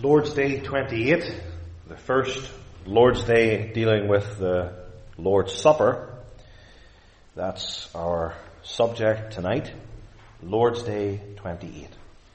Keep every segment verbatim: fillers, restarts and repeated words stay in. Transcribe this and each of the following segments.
Lord's Day twenty-eight, the first Lord's Day dealing with the Lord's Supper. That's our subject tonight, Lord's Day twenty-eight.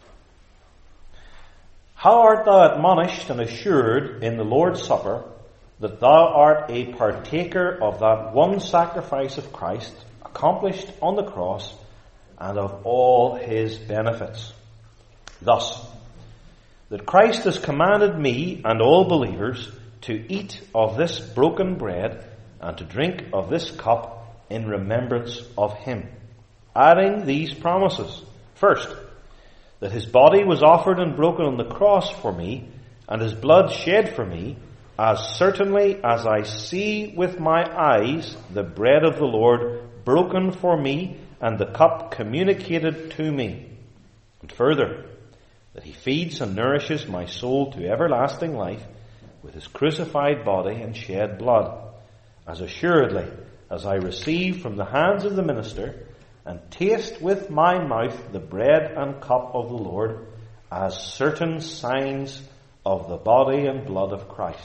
How art thou admonished and assured in the Lord's Supper that thou art a partaker of that one sacrifice of Christ, accomplished on the cross, and of all his benefits. Thus, that Christ has commanded me and all believers to eat of this broken bread and to drink of this cup in remembrance of him, adding these promises. First, that his body was offered and broken on the cross for me, and his blood shed for me, as certainly as I see with my eyes the bread of the Lord broken for me and the cup communicated to me. And further, that he feeds and nourishes my soul to everlasting life with his crucified body and shed blood, as assuredly as I receive from the hands of the minister and taste with my mouth the bread and cup of the Lord, as certain signs of the body and blood of Christ.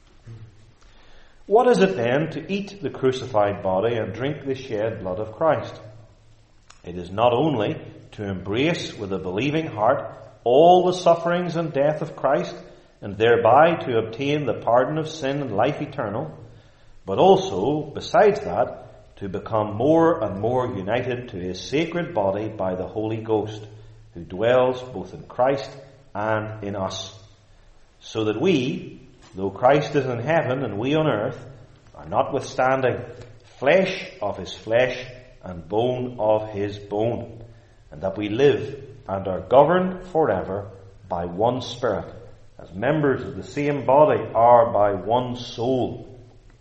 What is it then to eat the crucified body and drink the shed blood of Christ? It is not only to embrace with a believing heart all the sufferings and death of Christ, and thereby to obtain the pardon of sin and life eternal, but also, besides that, to become more and more united to his sacred body by the Holy Ghost, who dwells both in Christ and in us, so that we, though Christ is in heaven and we on earth, are notwithstanding flesh of his flesh and bone of his bone, and that we live and are governed forever by one Spirit, as members of the same body are by one soul.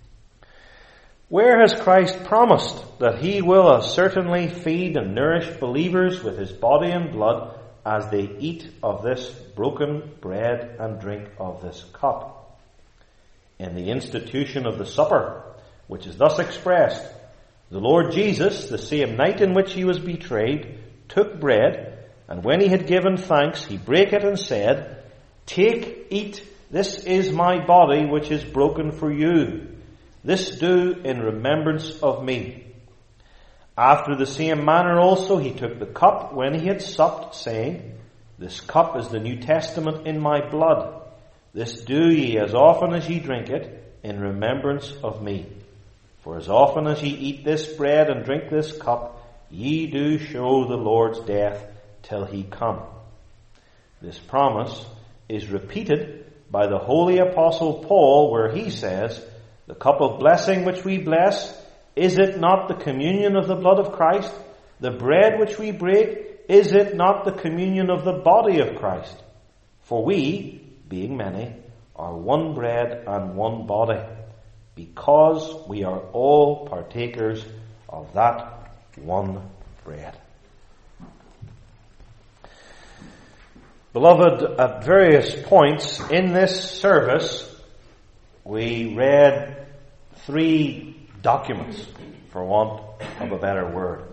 Where has Christ promised that he will as certainly feed and nourish believers with his body and blood as they eat of this broken bread and drink of this cup? In the institution of the supper, which is thus expressed, the Lord Jesus, the same night in which he was betrayed, took bread, and when he had given thanks, he brake it and said, "Take, eat, this is my body which is broken for you. This do in remembrance of me." After the same manner also he took the cup when he had supped, saying, "This cup is the New Testament in my blood. This do ye as often as ye drink it in remembrance of me. For as often as ye eat this bread and drink this cup, ye do show the Lord's death till he come." This promise is repeated by the holy apostle Paul, where he says, "The cup of blessing which we bless, is it not the communion of the blood of Christ? The bread which we break, is it not the communion of the body of Christ? For we, being many, are one bread and one body, because we are all partakers of that one bread." Beloved, at various points in this service, we read three documents, for want of a better word,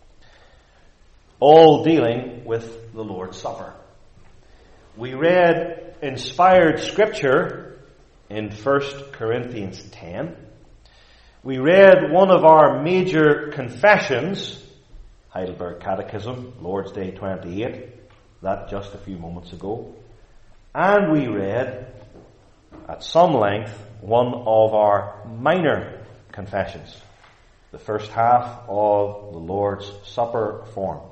all dealing with the Lord's Supper. We read inspired scripture in First Corinthians ten. We read one of our major confessions, Heidelberg Catechism, Lord's Day twenty-eight, that just a few moments ago. And we read, at some length, one of our minor confessions, the first half of the Lord's Supper form.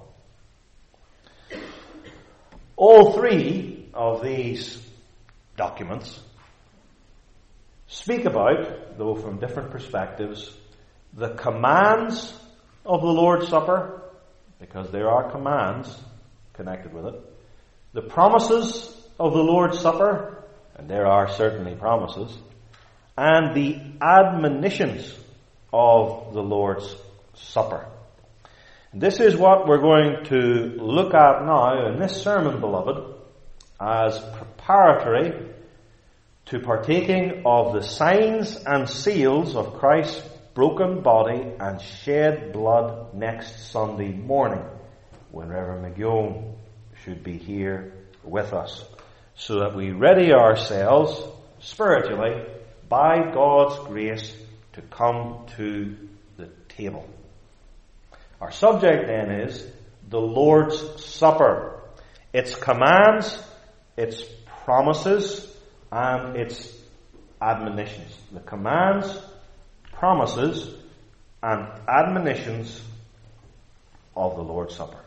All three of these documents speak about, though from different perspectives, the commands of the Lord's Supper, because there are commands connected with it, the promises of the Lord's Supper, and there are certainly promises, and the admonitions of the Lord's Supper. This is what we're going to look at now in this sermon, beloved, as preparatory to partaking of the signs and seals of Christ's broken body and shed blood next Sunday morning, when Reverend McGeown should be here with us. so that we ready ourselves spiritually by God's grace to come to the table. Our subject then is the Lord's Supper. Its commands, its promises, and its admonitions. The commands, promises, and admonitions of the Lord's Supper.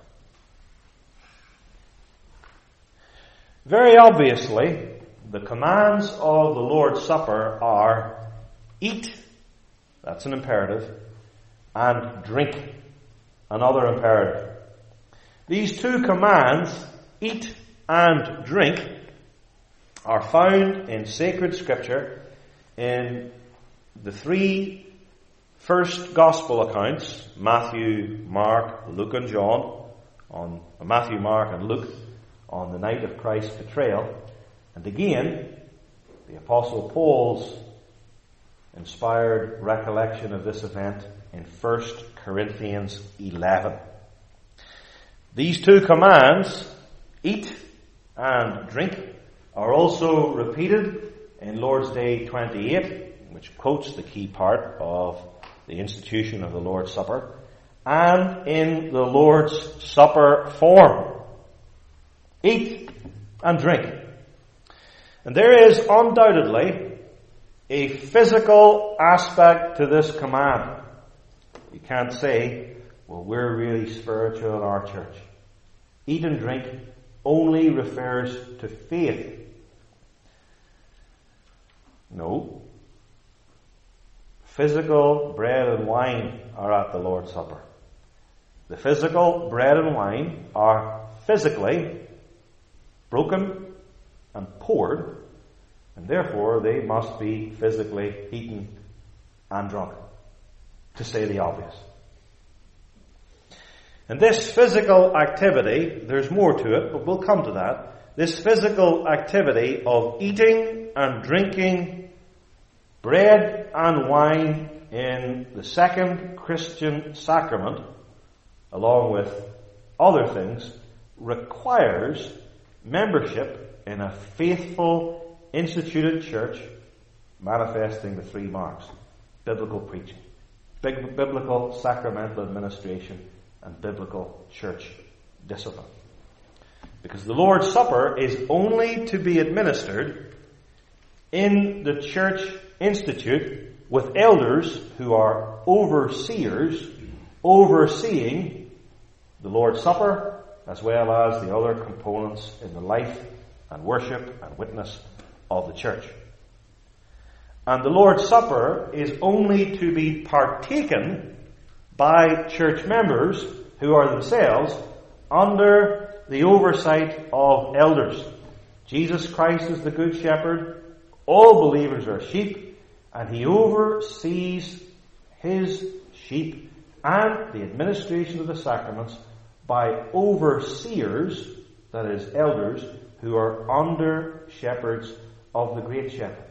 Very obviously, the commands of the Lord's Supper are eat, that's an imperative, and drink, another imperative. These two commands, eat and drink, are found in sacred scripture in the three first gospel accounts, Matthew, Mark, Luke and John, on Matthew, Mark and Luke, on the night of Christ's betrayal. And again, the Apostle Paul's inspired recollection of this event in First Corinthians eleven. These two commands, eat and drink, are also repeated in Lord's Day twenty-eight, which quotes the key part of the institution of the Lord's Supper, and in the Lord's Supper form. Eat and drink. And there is undoubtedly a physical aspect to this command. You can't say, well, we're really spiritual in our church. Eat and drink only refers to faith. No. Physical bread and wine are at the Lord's Supper. The physical bread and wine are physically broken and poured, and therefore they must be physically eaten and drunk, to say the obvious. And this physical activity, there's more to it, but we'll come to that. This physical activity of eating and drinking bread and wine in the second Christian sacrament, along with other things, requires membership in a faithful, instituted church manifesting the three marks: biblical preaching, big, biblical sacramental administration, and biblical church discipline. Because the Lord's Supper is only to be administered in the church institute with elders who are overseers, overseeing the Lord's Supper as well as the other components in the life and worship and witness of the church. And the Lord's Supper is only to be partaken by church members who are themselves under the oversight of elders. Jesus Christ is the Good Shepherd. All believers are sheep, and he oversees his sheep and the administration of the sacraments by overseers, that is, elders, who are under shepherds of the Great Shepherd.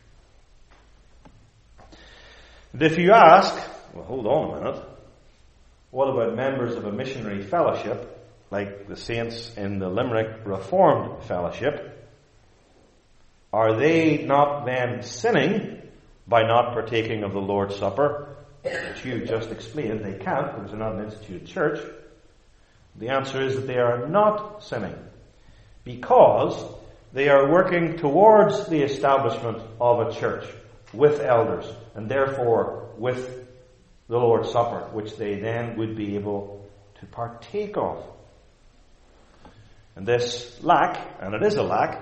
And if you ask, well, hold on a minute, what about members of a missionary fellowship, like the saints in the Limerick Reformed Fellowship? Are they not then sinning by not partaking of the Lord's Supper? Which you just explained, they can't because they're not an instituted church. The answer is that they are not sinning because they are working towards the establishment of a church with elders and therefore with the Lord's Supper, which they then would be able to partake of. And this lack, and it is a lack,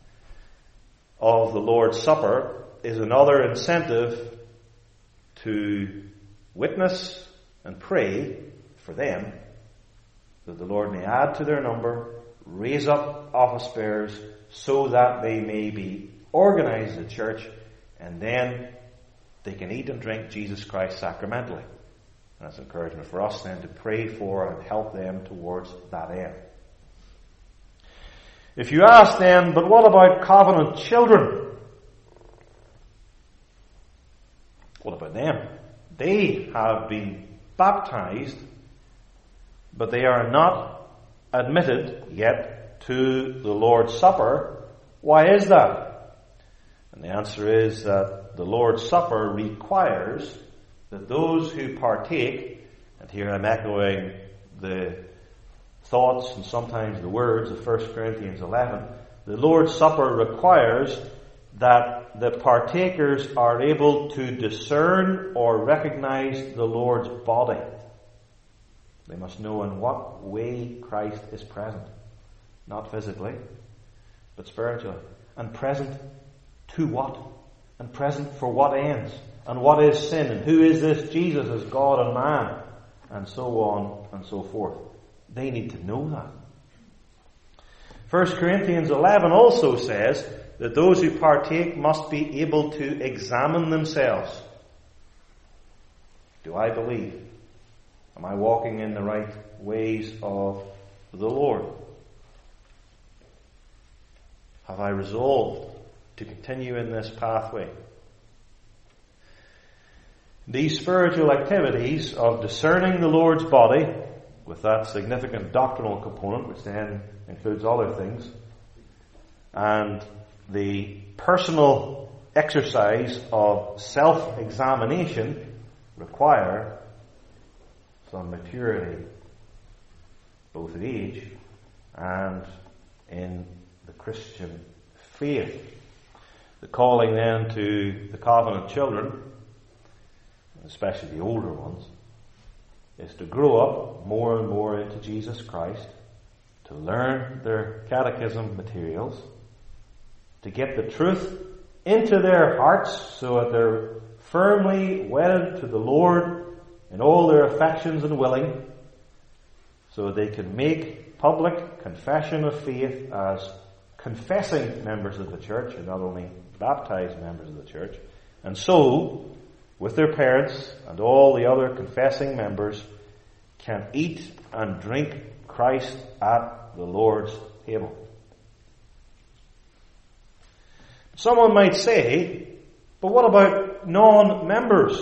of the Lord's Supper is another incentive to witness and pray for them that the Lord may add to their number, raise up office bearers so that they may be organized as a church, and then they can eat and drink Jesus Christ sacramentally. And that's encouragement for us then to pray for and help them towards that end. If you ask then, but what about covenant children? What about them? They have been baptized, but they are not admitted yet to the Lord's Supper Why is that? And the answer is that the Lord's Supper requires that those who partake, and here I'm echoing the thoughts and sometimes the words of First Corinthians eleven, the Lord's Supper requires that the partakers are able to discern or recognize the Lord's body. They must know in what way Christ is present. Not physically, but spiritually. And present to what? And present for what ends? And what is sin? And who is this Jesus as God and man? And so on and so forth. They need to know that. First Corinthians eleven also says that those who partake must be able to examine themselves. Do I believe? Am I walking in the right ways of the Lord? Have I resolved to continue in this pathway? These spiritual activities of discerning the Lord's body, with that significant doctrinal component, which then includes other things, and the personal exercise of self-examination, require some maturity, both in age and in the Christian faith. The calling then to the covenant children, especially the older ones, is to grow up more and more into Jesus Christ, to learn their catechism materials, to get the truth into their hearts so that they're firmly wedded to the Lord in all their affections and willing, so that they can make public confession of faith as confessing members of the church and not only baptized members of the church, and so with their parents and all the other confessing members can eat and drink Christ at the Lord's table. Someone might say, but what about non-members?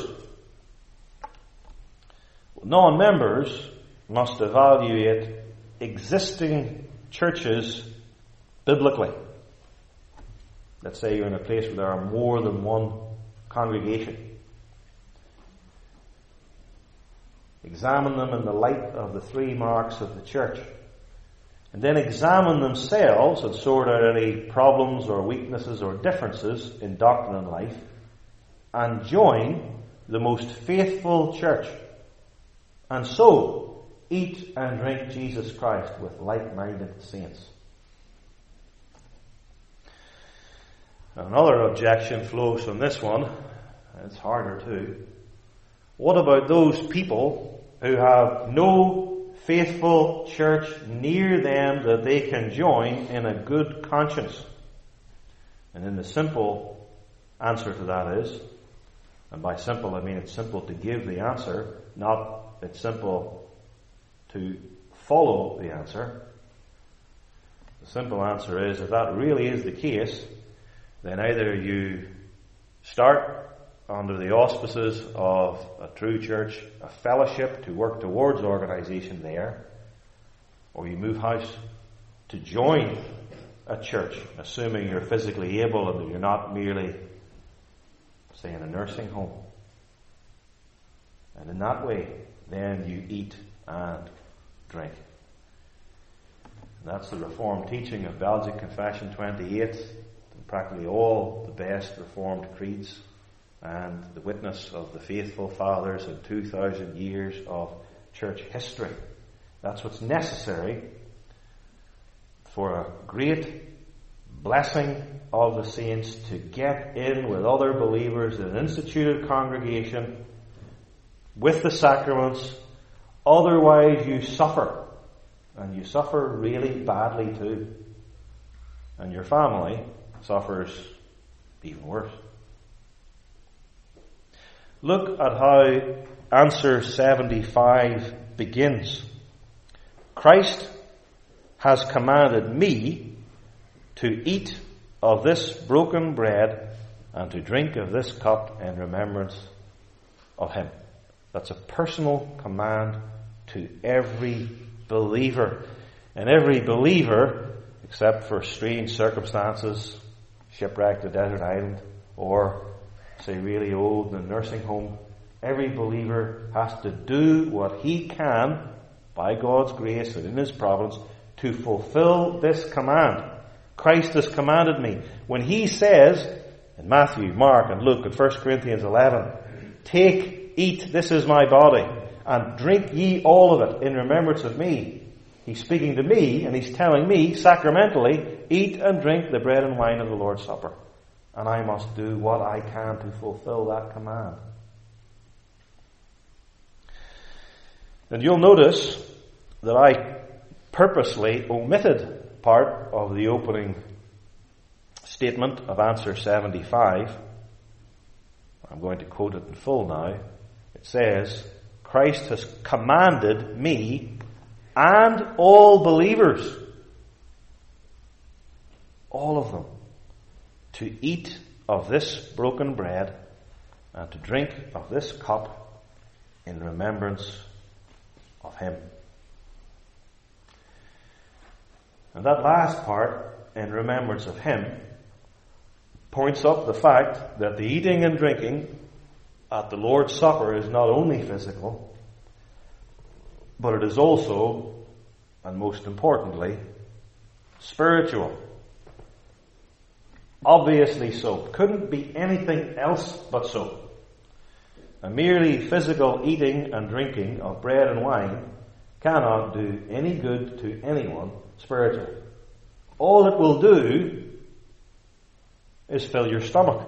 Non-members must evaluate existing churches biblically. Let's say you're in a place where there are more than one congregation. Examine them in the light of the three marks of the church. And then examine themselves and sort out any problems or weaknesses or differences in doctrine and life, and join the most faithful church. And so, eat and drink Jesus Christ with like-minded saints. Another objection flows from this one. It's harder too. What about those people who have no faithful church near them that they can join in a good conscience? And then the simple answer to that is, and by simple I mean it's simple to give the answer, not it's simple to follow the answer. The simple answer is, if that really is the case, then either you start under the auspices of a true church, a fellowship to work towards organization there, or you move house to join a church, assuming you're physically able and that you're not merely, say, in a nursing home. And in that way, then you eat and drink. And that's the Reformed teaching of Belgic Confession twenty-eight, and practically all the best Reformed creeds, and the witness of the faithful fathers in two thousand years of church history. That's what's necessary for a great blessing of the saints to get in with other believers in an instituted congregation with the sacraments. Otherwise you suffer, and you suffer really badly too, and your family suffers even worse. Look at how answer seventy-five begins. Christ has commanded me to eat of this broken bread and to drink of this cup in remembrance of him. That's a personal command to every believer. And every believer except for strange circumstances, shipwrecked a desert island, or say really old in a nursing home, every believer has to do what he can by God's grace and in His providence to fulfill this command. Christ has commanded me. When He says in Matthew, Mark and Luke and First Corinthians eleven, take, eat, this is my body, and drink ye all of it in remembrance of me. He's speaking to me and He's telling me sacramentally, eat and drink the bread and wine of the Lord's Supper. And I must do what I can to fulfill that command. And you'll notice that I purposely omitted part of the opening statement of answer seventy-five. I'm going to quote it in full now. It says, Christ has commanded me and all believers, all of them, to eat of this broken bread and to drink of this cup in remembrance of Him. And that last part, in remembrance of Him, points up the fact that the eating and drinking at the Lord's Supper is not only physical, but it is also, and most importantly, spiritual. Obviously so. Couldn't be anything else but so. A merely physical eating and drinking of bread and wine cannot do any good to anyone spiritually. All it will do is fill your stomach.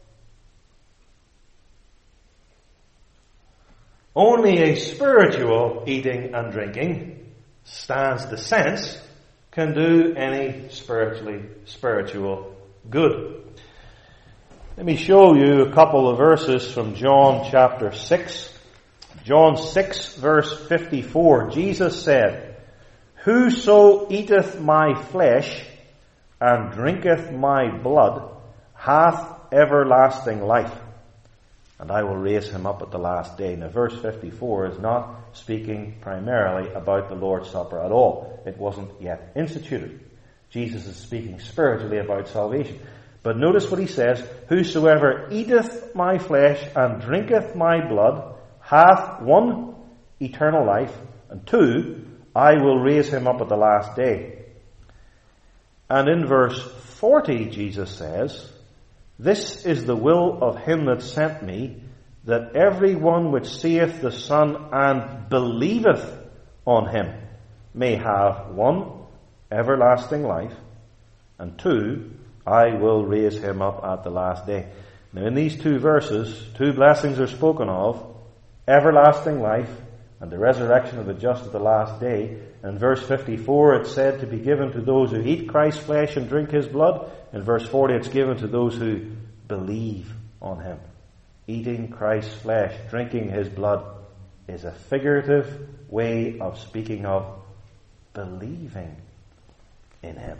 Only a spiritual eating and drinking, stands the sense, can do any spiritually spiritual good. Let me show you a couple of verses from John chapter six. John six verse fifty-four. Jesus said, Whoso eateth my flesh and drinketh my blood hath everlasting life, and I will raise him up at the last day. Now verse fifty-four is not speaking primarily about the Lord's Supper at all. It wasn't yet instituted. Jesus is speaking spiritually about salvation. But notice what he says, Whosoever eateth my flesh and drinketh my blood hath, one, eternal life, and two, I will raise him up at the last day. And in verse forty, Jesus says, This is the will of him that sent me, that every one which seeth the Son and believeth on him may have, one, everlasting life, and two, I will raise him up at the last day. Now in these two verses, two blessings are spoken of, everlasting life and the resurrection of the just at the last day. In verse fifty-four it's said to be given to those who eat Christ's flesh and drink His blood. In verse forty it's given to those who believe on Him. Eating Christ's flesh, drinking His blood is a figurative way of speaking of believing in Him.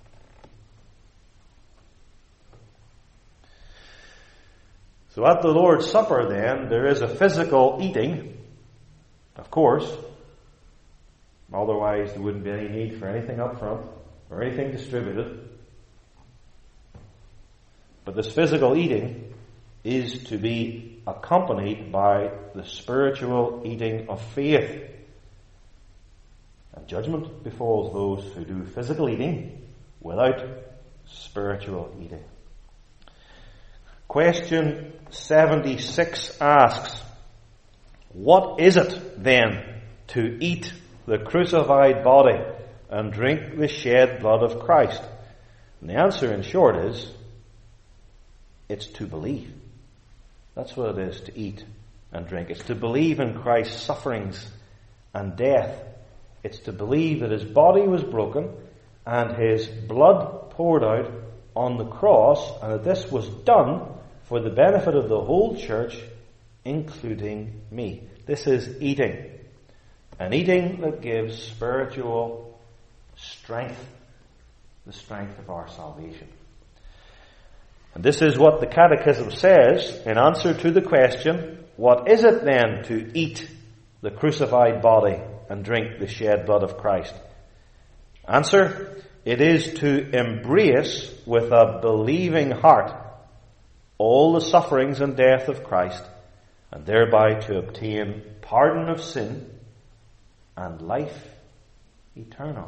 So at the Lord's Supper then, there is a physical eating, of course. Otherwise there wouldn't be any need for anything up front or anything distributed. But this physical eating is to be accompanied by the spiritual eating of faith. And judgment befalls those who do physical eating without spiritual eating. Question seventy-six asks, What is it then to eat the crucified body and drink the shed blood of Christ? And the answer in short is, it's to believe. That's what it is to eat and drink. It's to believe in Christ's sufferings and death. It's to believe that His body was broken and His blood poured out on the cross, and that this was done for the benefit of the whole church, including me. This is eating. An eating that gives spiritual strength, the strength of our salvation. And this is what the Catechism says in answer to the question, what is it then to eat the crucified body and drink the shed blood of Christ? Answer, it is to embrace with a believing heart all the sufferings and death of Christ, and thereby to obtain pardon of sin and life eternal.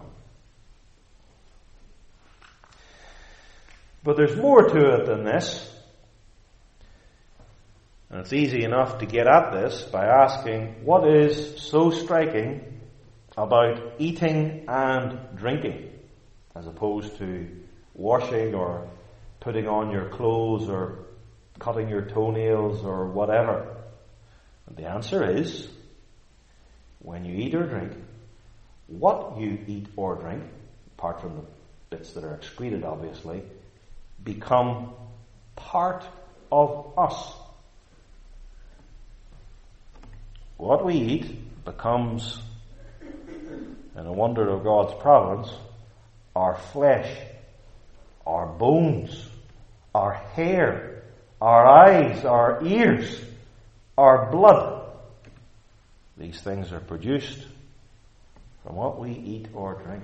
But there's more to it than this. And it's easy enough to get at this by asking, what is so striking about eating and drinking, as opposed to washing or putting on your clothes or cutting your toenails or whatever? And the answer is, when you eat or drink, what you eat or drink, apart from the bits that are excreted obviously, become part of us. What we eat becomes, in a wonder of God's providence, our flesh, our bones, our hair, our eyes, our ears, our blood. These things are produced from what we eat or drink.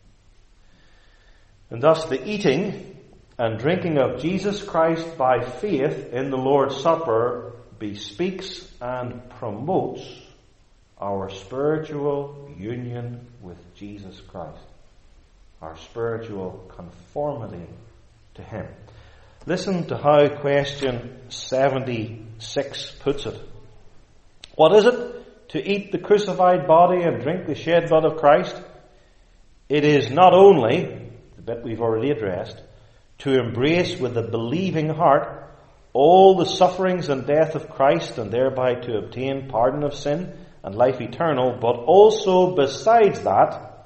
And thus the eating and drinking of Jesus Christ by faith in the Lord's Supper bespeaks and promotes our spiritual union with Jesus Christ, our spiritual conformity to Him. Listen to how question seventy-six puts it. What is it to eat the crucified body and drink the shed blood of Christ? It is not only, the bit we've already addressed, to embrace with a believing heart all the sufferings and death of Christ, and thereby to obtain pardon of sin and life eternal, but also, besides that,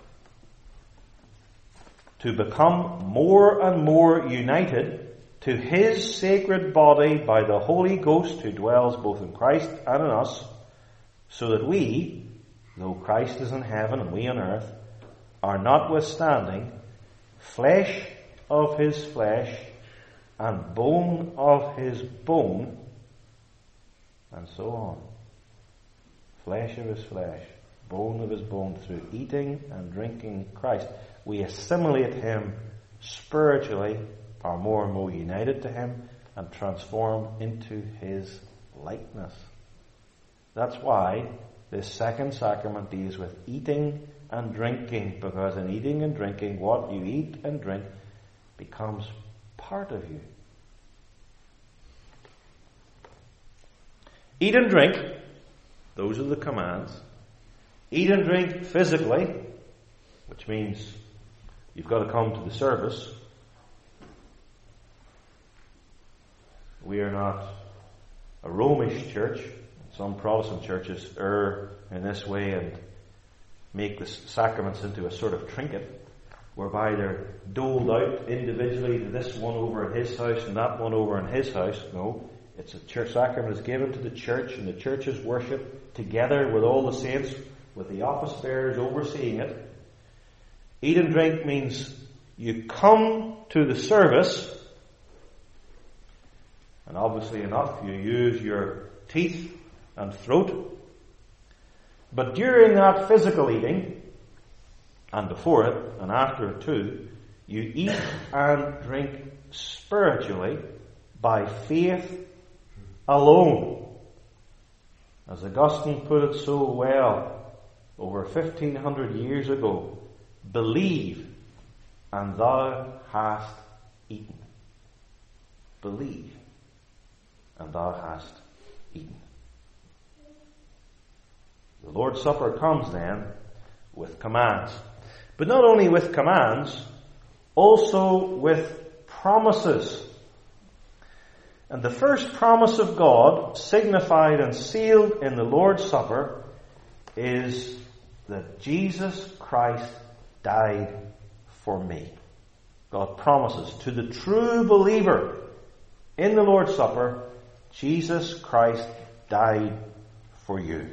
to become more and more united to His sacred body by the Holy Ghost who dwells both in Christ and in us, so that we, though Christ is in heaven and we on earth, are notwithstanding flesh of His flesh and bone of His bone, and so on. Flesh of His flesh, bone of His bone, through eating and drinking Christ. We assimilate Him spiritually, are more and more united to Him, and transform into His likeness. That's why this second sacrament deals with eating and drinking, because in eating and drinking, what you eat and drink becomes part of you. Eat and drink, those are the commands. Eat and drink physically, which means you've got to come to the service. We are not a Romish church. Some Protestant churches err in this way and make the sacraments into a sort of trinket, whereby they're doled out individually to this one over in his house and that one over in his house. No, it's a church sacrament is given to the church, and the church is worshipped together with all the saints, with the office bearers overseeing it. Eat and drink means you come to the service, and obviously enough, you use your teeth and throat. But during that physical eating, and before it, and after it too, you eat and drink spiritually by faith alone. As Augustine put it so well over fifteen hundred years ago, believe and thou hast eaten. Believe and thou hast eaten. The Lord's Supper comes then with commands. But not only with commands, also with promises. And the first promise of God, signified and sealed in the Lord's Supper, is that Jesus Christ died for me. God promises to the true believer in the Lord's Supper, Jesus Christ died for you.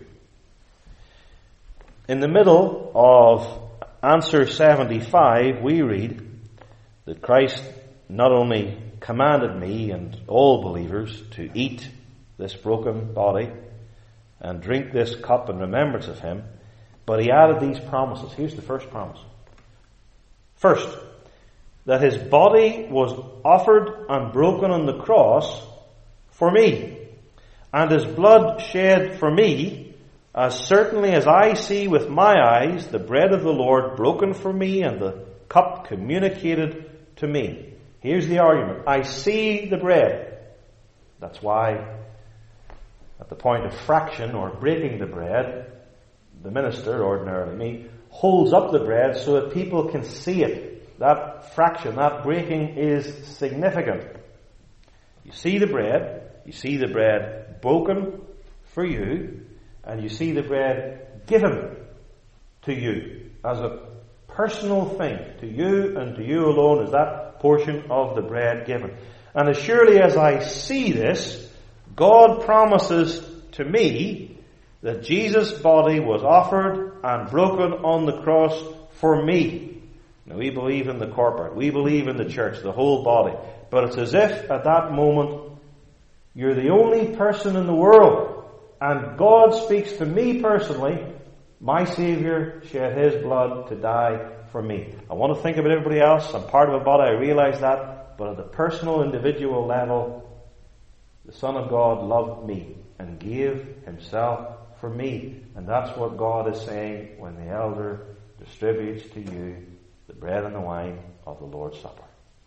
In the middle of answer seventy-five, we read that Christ not only commanded me and all believers to eat this broken body and drink this cup in remembrance of Him, but He added these promises. Here's the first promise. First, that his body was offered and broken on the cross for me, and his blood shed for me, as certainly as I see with my eyes the bread of the Lord broken for me and the cup communicated to me. Here's the argument. I see the bread. That's why at the point of fraction or breaking the bread, the minister, ordinarily me, holds up the bread so that people can see it. That fraction, that breaking is significant. You see the bread, you see the bread broken for you, and you see the bread given to you as a personal thing. To you and to you alone is that portion of the bread given. And as surely as I see this, God promises to me that Jesus' body was offered and broken on the cross for me. Now, we believe in the corporate. We believe in the church, the whole body. But it's as if at that moment you're the only person in the world, and God speaks to me personally. My Saviour shed his blood to die for me. I want to think about everybody else. I'm part of a body. I realize that. But at the personal, individual level, the Son of God loved me and gave himself for me. And that's what God is saying when the elder distributes to you the bread and the wine of the Lord's Supper.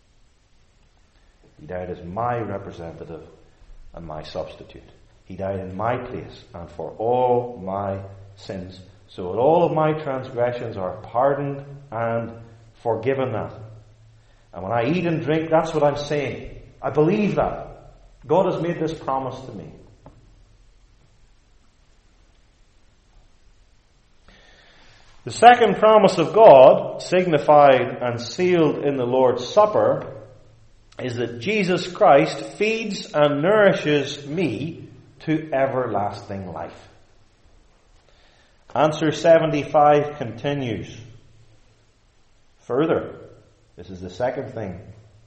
He died as my representative and my substitute. He died in my place and for all my sins, so that all of my transgressions are pardoned and forgiven that. And when I eat and drink, that's what I'm saying. I believe that. God has made this promise to me. The second promise of God, signified and sealed in the Lord's Supper, is that Jesus Christ feeds and nourishes me to everlasting life. Answer seventy-five continues. Further, this is the second thing,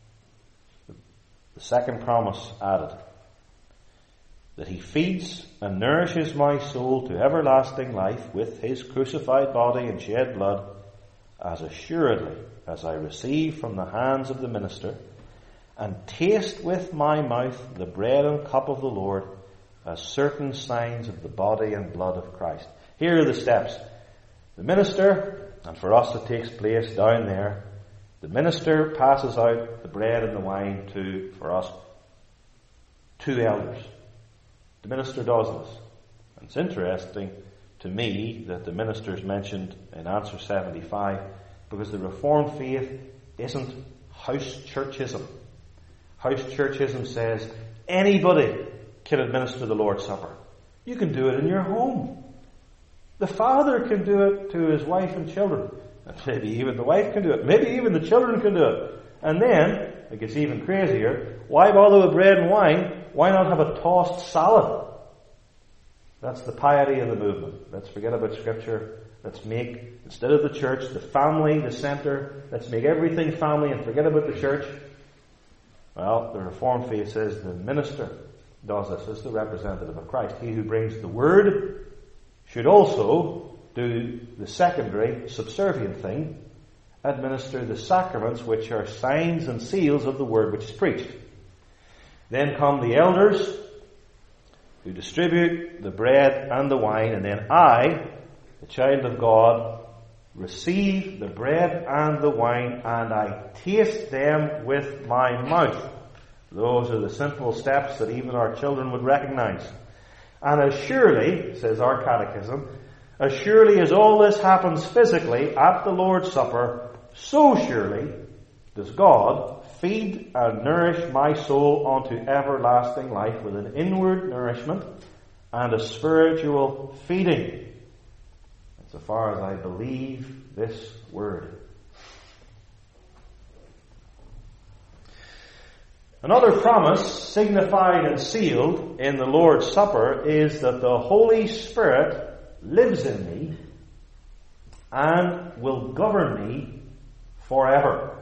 the second promise added, that he feeds and nourishes my soul to everlasting life with his crucified body and shed blood, as assuredly as I receive from the hands of the minister, and taste with my mouth the bread and cup of the Lord, as certain signs of the body and blood of Christ. Here are the steps. The minister, and for us it takes place down there, the minister passes out the bread and the wine to, for us, two elders. The minister does this. And it's interesting to me that the minister is mentioned in answer seventy-five, because the Reformed faith isn't house churchism. House churchism says anybody can administer the Lord's Supper. You can do it in your home. The father can do it to his wife and children. And maybe even the wife can do it. Maybe even the children can do it. And then, it gets even crazier, why bother with bread and wine? Why not have a tossed salad? That's the piety of the movement. Let's forget about Scripture. Let's make, instead of the church, the family the center. Let's make everything family and forget about the church. Well, the Reformed faith says the minister does this as the representative of Christ. He who brings the word should also do the secondary, subservient thing, administer the sacraments, which are signs and seals of the word which is preached. Then come the elders, who distribute the bread and the wine, and then I, the child of God, receive the bread and the wine, and I taste them with my mouth. Those are the simple steps that even our children would recognize. And as surely, says our catechism, as surely as all this happens physically at the Lord's Supper, so surely does God feed and nourish my soul unto everlasting life with an inward nourishment and a spiritual feeding, so far as I believe this word. Another promise signified and sealed in the Lord's Supper is that the Holy Spirit lives in me and will govern me forever.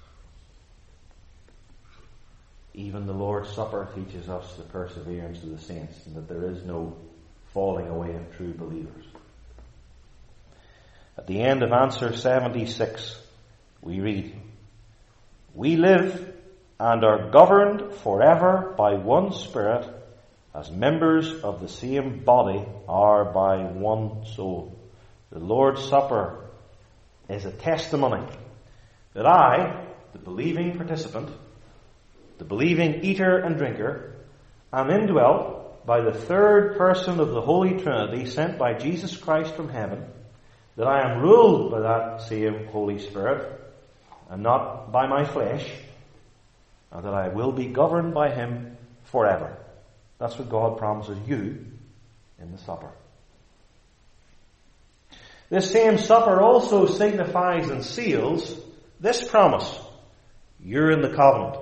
Even the Lord's Supper teaches us the perseverance of the saints, and that there is no falling away of true believers. At the end of answer seventy-six, we read, "We live and are governed forever by one Spirit, as members of the same body are by one soul." The Lord's Supper is a testimony that I, the believing participant, the believing eater and drinker, am indwelt by the third person of the Holy Trinity sent by Jesus Christ from heaven, that I am ruled by that same Holy Spirit and not by my flesh, and that I will be governed by Him forever. That's what God promises you in the supper. This same supper also signifies and seals this promise: you're in the covenant.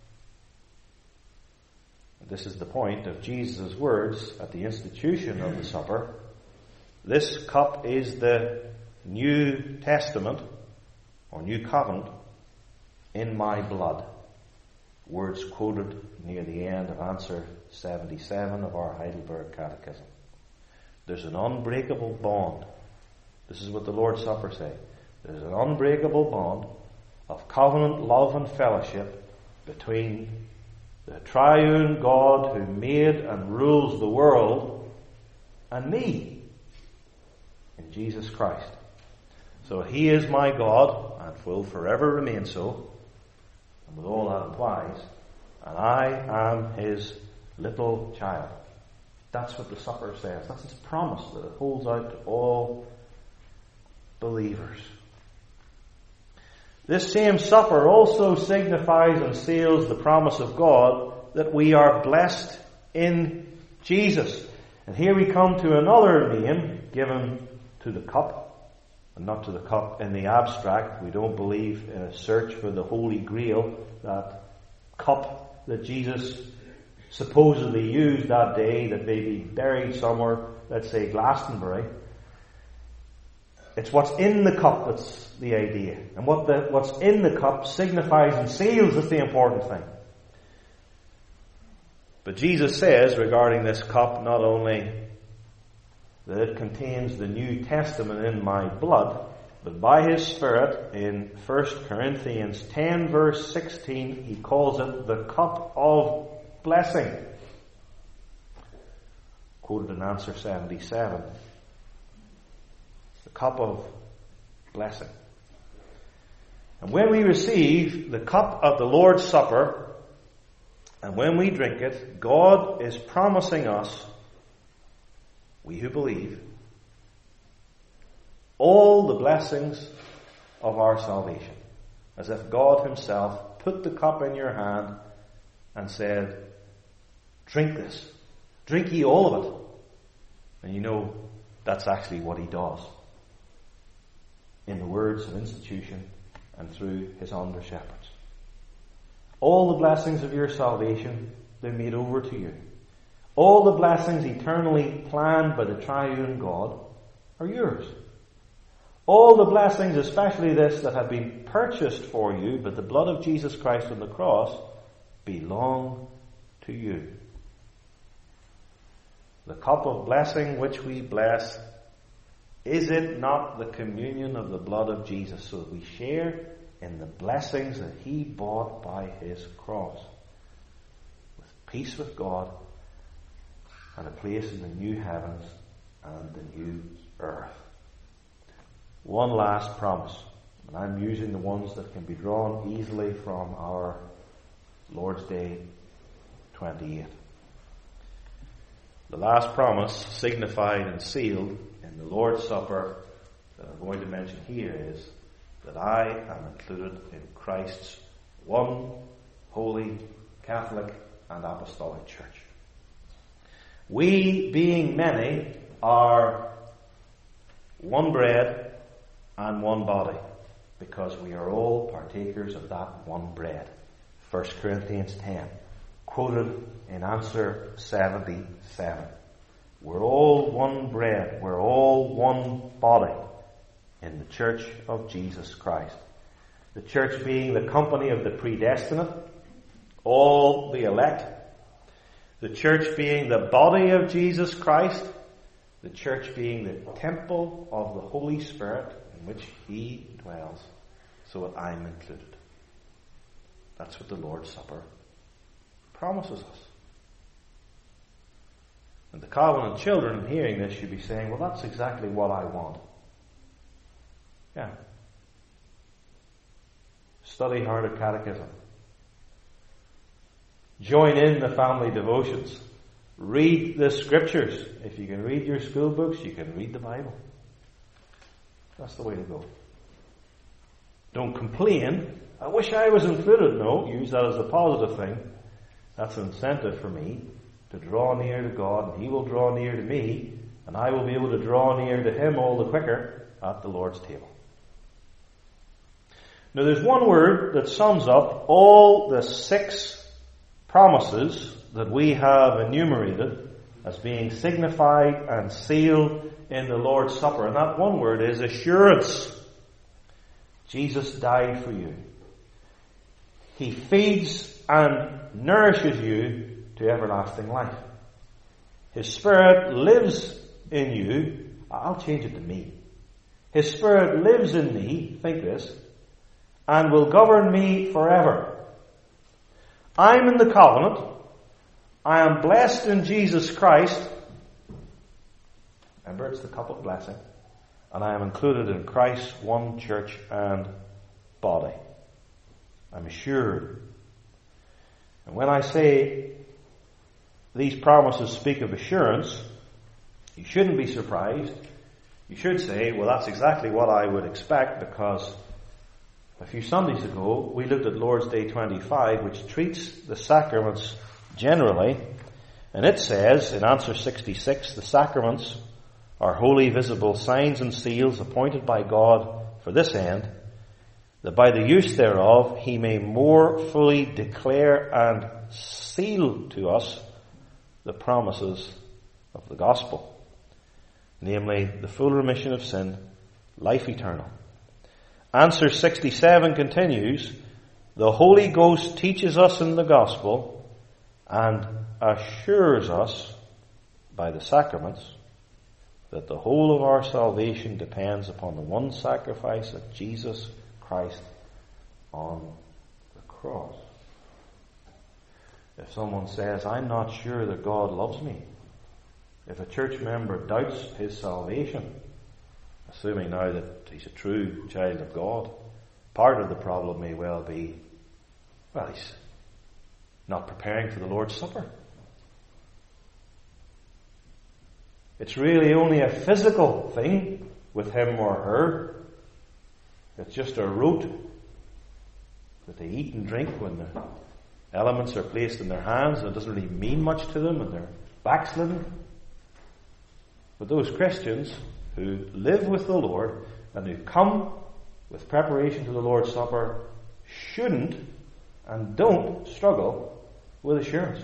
This is the point of Jesus' words at the institution of the supper. This cup is the New Testament, or New Covenant, in my blood. Words quoted near the end of answer seventy-seven of our Heidelberg Catechism. There's an unbreakable bond. This is what the Lord's Supper says. There's an unbreakable bond of covenant love and fellowship between the triune God who made and rules the world and me in Jesus Christ. So He is my God and will forever remain so, and with all that implies, and I am His little child. That's what the supper says. That's its promise that it holds out to all believers. This same supper also signifies and seals the promise of God that we are blessed in Jesus. And here we come to another name given to the cup, and not to the cup in the abstract. We don't believe in a search for the Holy Grail, that cup that Jesus supposedly used that day that may be buried somewhere, let's say Glastonbury. It's what's in the cup that's the idea. And what the, what's in the cup signifies and seals is the important thing. But Jesus says regarding this cup not only that it contains the New Testament in my blood, but by His Spirit in First Corinthians ten verse sixteen, He calls it the cup of blessing. Quoted in answer seventy-seven. The cup of blessing. And when we receive the cup of the Lord's Supper, and when we drink it, God is promising us, we who believe, all the blessings of our salvation. As if God Himself put the cup in your hand and said, drink this. Drink ye all of it. And you know, that's actually what He does. In the words of institution and through His under shepherds. All the blessings of your salvation, they're made over to you. All the blessings eternally planned by the triune God are yours. All the blessings, especially this, that have been purchased for you by the blood of Jesus Christ on the cross, belong to you. The cup of blessing which we bless, is it not the communion of the blood of Jesus, so that we share in the blessings that He bought by His cross, with peace with God and a place in the new heavens and the new earth? One last promise, and I'm using the ones that can be drawn easily from our Lord's Day twenty-eight. The last promise, signified and sealed in the Lord's Supper that I'm going to mention here, is that I am included in Christ's one holy, Catholic and Apostolic Church. We, being many, are one bread and one body, because we are all partakers of that one bread. First Corinthians ten, quoted in answer seventy-seven. We're all one bread. We're all one body in the Church of Jesus Christ. The church being the company of the predestinate, all the elect. The church being the body of Jesus Christ. The church being the temple of the Holy Spirit in which He dwells. so that I'm included. That's what the Lord's Supper promises us. And the Covenant children hearing this should be saying, well, that's exactly what I want. Yeah. Study harder catechism. Join in the family devotions. Read the scriptures. If you can read your school books, you can read the Bible. That's the way to go. Don't complain. I wish I was included. No, use that as a positive thing. That's an incentive for me to draw near to God, and He will draw near to me, and I will be able to draw near to Him all the quicker at the Lord's table. Now there's one word that sums up all the six promises that we have enumerated as being signified and sealed in the Lord's Supper. And that one word is assurance. Jesus died for you. He feeds and nourishes you to everlasting life. His Spirit lives in you. I'll change it to me. His Spirit lives in me, think this, and will govern me forever. I'm in the covenant. I am blessed in Jesus Christ. Remember, it's the couplet blessing. And I am included in Christ's one church and body. I'm assured. And when I say these promises speak of assurance, you shouldn't be surprised. You should say, well, that's exactly what I would expect, because a few Sundays ago we looked at Lord's Day twenty-five, which treats the sacraments generally, and it says in answer sixty-six, the sacraments are holy visible signs and seals appointed by God for this end, that by the use thereof He may more fully declare and seal to us the promises of the gospel, namely the full remission of sin, life eternal. Answer sixty-seven continues, the Holy Ghost teaches us in the gospel and assures us by the sacraments that the whole of our salvation depends upon the one sacrifice of Jesus Christ on the cross. If someone says, I'm not sure that God loves me, if a church member doubts his salvation, assuming now that he's a true child of God, part of the problem may well be, well, he's not preparing for the Lord's Supper. It's really only a physical thing with him or her. It's just a rote that they eat and drink when the elements are placed in their hands, and it doesn't really mean much to them, and they're backslidden. But those Christians who live with the Lord and who come with preparation to the Lord's Supper shouldn't and don't struggle with assurance.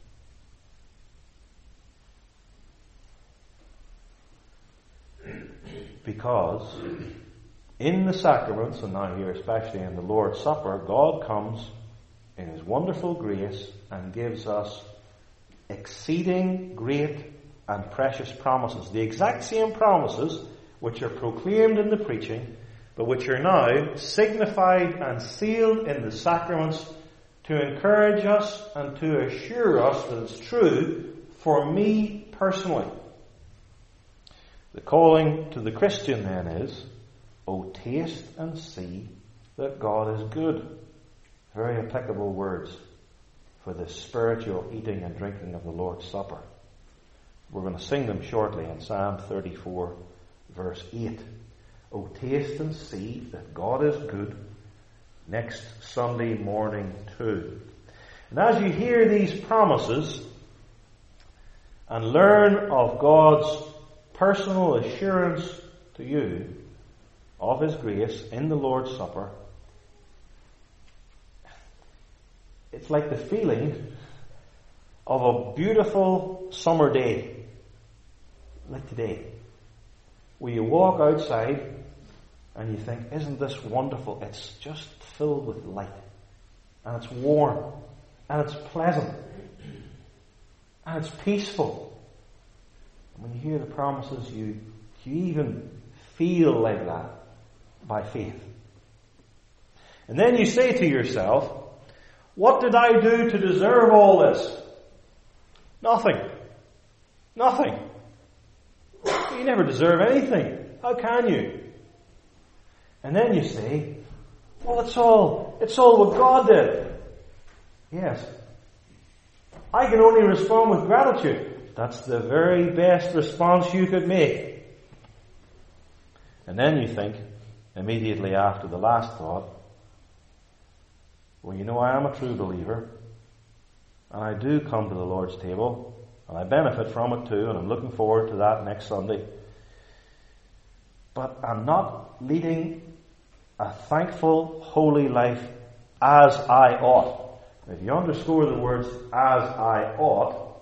Because in the sacraments, and now here especially in the Lord's Supper, God comes in His wonderful grace and gives us exceeding great and precious promises. The exact same promises which are proclaimed in the preaching, but which are now signified and sealed in the sacraments to encourage us and to assure us that it's true for me personally. The calling to the Christian then is, O taste and see that God is good. Very applicable words for the spiritual eating and drinking of the Lord's Supper. We're going to sing them shortly in Psalm thirty-four, verse eight. O taste and see that God is good. Next Sunday morning too. And as you hear these promises and learn of God's personal assurance to you of His grace in the Lord's Supper, it's like the feeling of a beautiful summer day, like today, where you walk outside and you think, isn't this wonderful? It's just filled with light, and it's warm, and it's pleasant, and it's peaceful. And when you hear the promises, you, you even feel like that by faith. And then you say to yourself, what did I do to deserve all this? Nothing. Nothing. You never deserve anything. How can you? And then you say, well, it's all, it's all what God did. Yes. I can only respond with gratitude. That's the very best response you could make. And then you think, immediately after the last thought, well, you know, I am a true believer, and I do come to the Lord's table, and I benefit from it too, and I'm looking forward to that next Sunday. But I'm not leading a thankful, holy life as I ought. If you underscore the words, as I ought,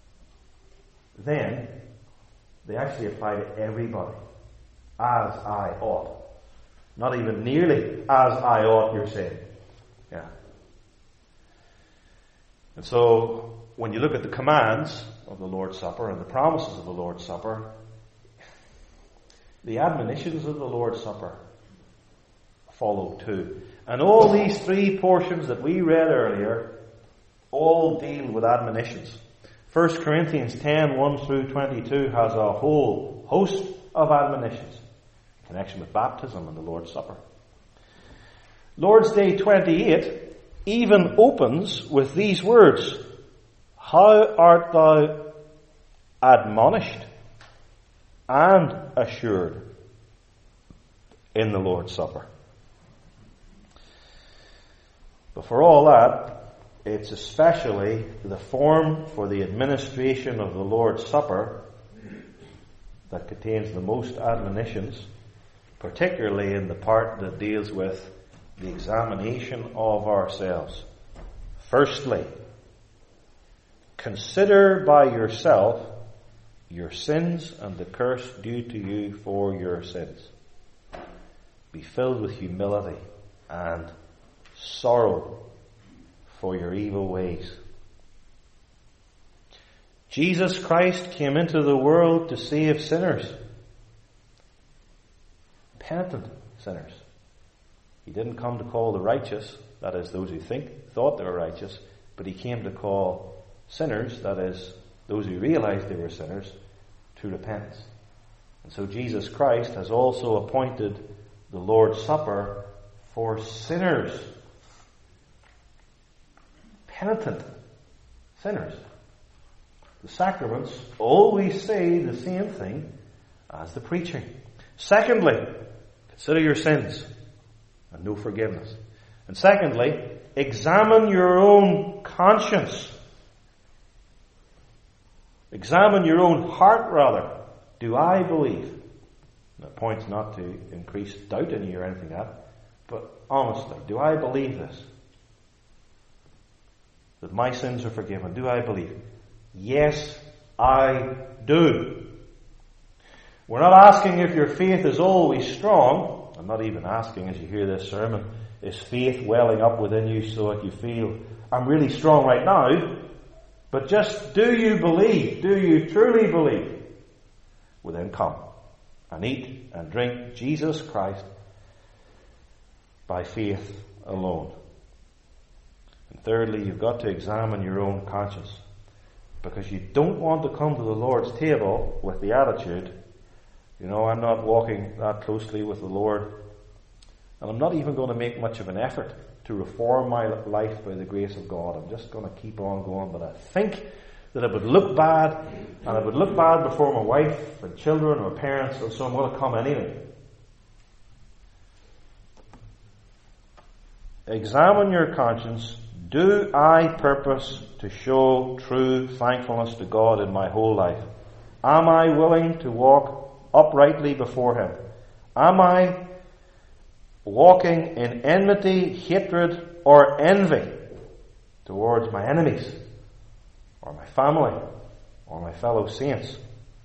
then they actually apply to everybody. As I ought. Not even nearly as I ought, you're saying. Yeah. And so, when you look at the commands of the Lord's Supper and the promises of the Lord's Supper, the admonitions of the Lord's Supper follow too. And all these three portions that we read earlier all deal with admonitions. First Corinthians ten, one through twenty-two has a whole host of admonitions in connection with baptism and the Lord's Supper. Lord's Day twenty-eight even opens with these words, how art thou admonished and assured in the Lord's Supper. But for all that, it's especially the form for the administration of the Lord's Supper that contains the most admonitions, particularly in the part that deals with the examination of ourselves. Firstly, consider by yourself your sins and the curse due to you for your sins. Be filled with humility and sorrow for your evil ways. Jesus Christ came into the world to save sinners. Penitent sinners. He didn't come to call the righteous, that is, those who think, thought they were righteous, but he came to call sinners, that is, those who realized they were sinners, to repentance. And so Jesus Christ has also appointed the Lord's Supper for sinners. Penitent sinners. The sacraments always say the same thing as the preaching. Secondly, consider your sins and no forgiveness. And secondly, examine your own conscience. Examine your own heart, rather. Do I believe? The point's not to increase doubt in you or anything like that, but honestly, do I believe this? That my sins are forgiven? Do I believe? Yes, I do. We're not asking if your faith is always strong. I'm not even asking, as you hear this sermon, is faith welling up within you so that you feel, I'm really strong right now? But just, do you believe? Do you truly believe? Well then come and eat and drink Jesus Christ by faith alone. And thirdly, you've got to examine your own conscience. Because you don't want to come to the Lord's table with the attitude, you know, I'm not walking that closely with the Lord, and I'm not even going to make much of an effort to reform my life by the grace of God. I'm just going to keep on going, but I think that it would look bad, and it would look bad before my wife and children or parents, and so I'm going to come anyway. Examine your conscience. Do I purpose to show true thankfulness to God in my whole life? Am I willing to walk uprightly before Him? Am I walking in enmity, hatred, or envy towards my enemies, or my family, or my fellow saints?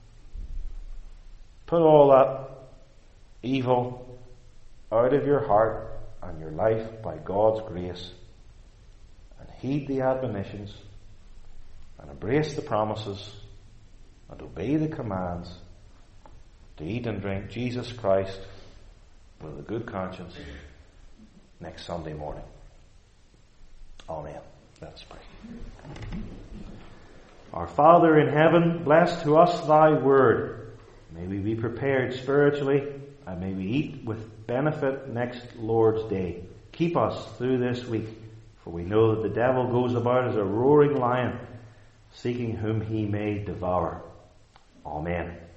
Put all that evil out of your heart and your life by God's grace, and heed the admonitions, and embrace the promises, and obey the commands to eat and drink Jesus Christ with a good conscience next Sunday morning. Amen. Let us pray. Our Father in heaven, bless to us thy word. May we be prepared spiritually, and may we eat with benefit next Lord's Day. Keep us through this week, for we know that the devil goes about as a roaring lion, seeking whom he may devour. Amen.